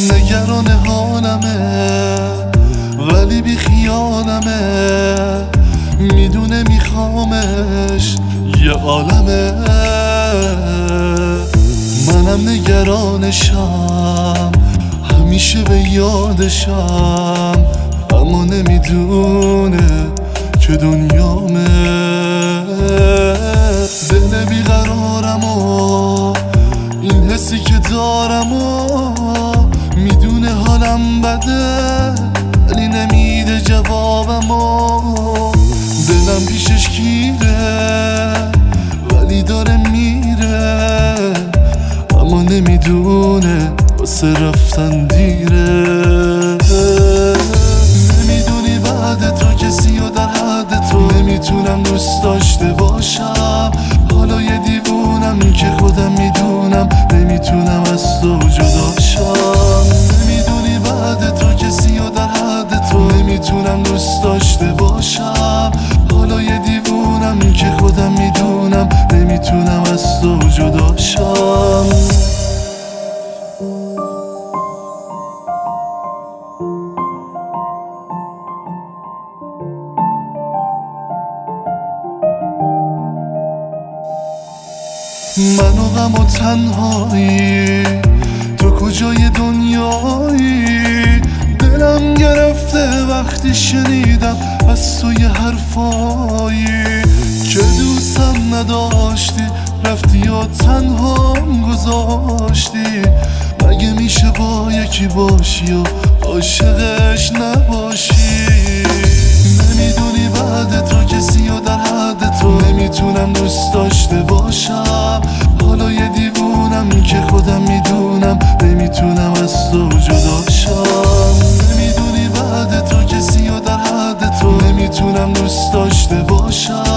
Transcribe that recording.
نگران حالمه ولی بی خیالمه، میدونه میخوامش یه عالمه. منم نگرانشم، همیشه به یادشم، اما نمیدونه که دنیامه. دل بیقرارم و این حسی که دارم و میدونه حالم بده ولی نمیده جوابم و دلم پیشش گیره ولی داره میره، اما نمیدونه واسه رفتن دیره. نمیدونی بعد تو کسی و در حد تو نمیتونم دوست داشته باشم. حالا یه دیوونم که خودم میدونم نمیتونم از تو جدا شم. نمیدونی بعد تو کسی و در حد تو نمیتونم دوست داشته باشم. حالا یه دیوونم که خودم میدونم نمیتونم از تو جدا شم. من و غم و تنهایی، تو کجای دنیایی؟ دلم گرفته وقتی شنیدم از تو یه حرفایی که دوستم نداشتی، رفتی و تنهام گذاشتی. مگه میشه با یکی باشی و عاشقش نباشی؟ نمیدونی بعد تو کسی و در حد تو نمیتونم دوست داشته باشم. حالا یه دیوونم که خودم میدونم نمیتونم از تو جدا شم. نمیدونی بعد تو کسی و در حد تو نمیتونم دوست داشته باشم.